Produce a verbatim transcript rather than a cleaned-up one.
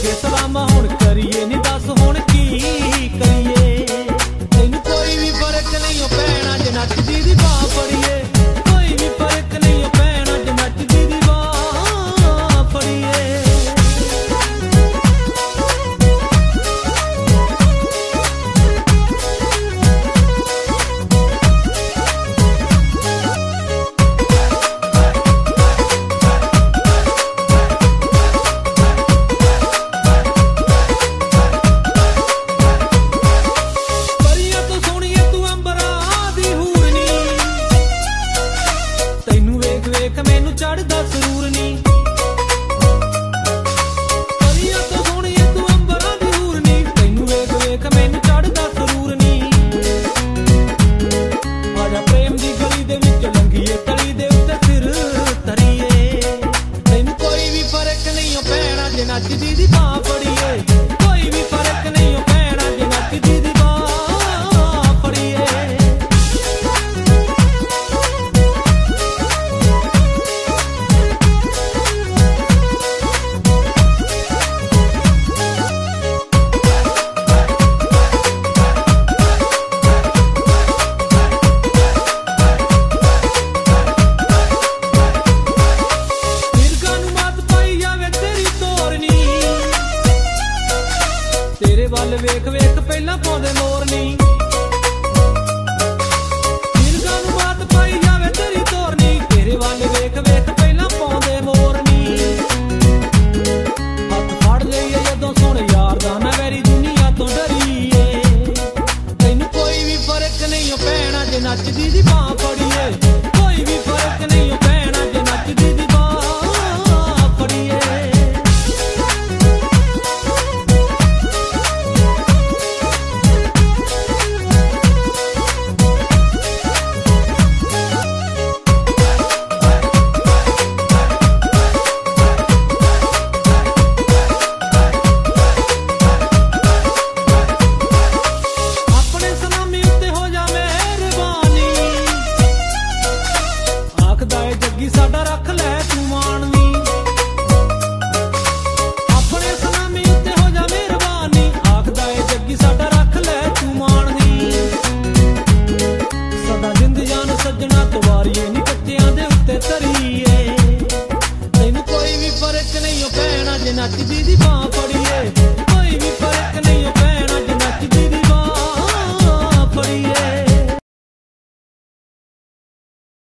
के सलामा हुण करिए नी दस हुण की करिए। तैनू कोई भी फर्क नहीं हो पैना जे नचदी दी बाह फड़िए, कोई भी फर्क नहीं हो पैना जे नचदी दी बाह फड़िए। मैनू चढ़दा सरूर नी परियां तो सोहणिए तू अंबरां दी हूर नी, तैनू वेख वेख मैनू चढ़दा सरूर नी। आजा प्रेम दी गली दे विच लंघीए तली दे उत्ते सिर धरीए। तैनू कोई भी फर्क नहीं हो पैना जे नचदी दी बाह फड़ीए, कोई भी फर्क नहीं हो पैना जे नचदी दी बाह फड़ीए। तेरे वल वेख वेख पहला पाउंदे मोर नी, मिर्गां नूं बात पाई जावे तेरी तोर नी। तेरे वल वेख वेख पहला पाउंदे मोर नी। हथ फड़ लईए जदों सुण यार दा मैं वैरी दुनिया तो डरीए। तैनू कोई भी फर्क नहीं हो पैना जे नचदी दी बाह फड़ीए, कोई भी फर्क नहीं हो पैना जे नचदी दी बाह फड़ीए। जग्गी साडा रख लै तू मान नी, अपने सलामी उत्ते हो जा मेहरबानी। आखदा ए जग्गी साडा रख लै तू मान नी, सदा जिंद जान सज्जना तवारीए नी कच्चियां दे उत्ते धरीए। तैनू कोई भी फर्क नहीं हो पैना जे नचदी दी बाह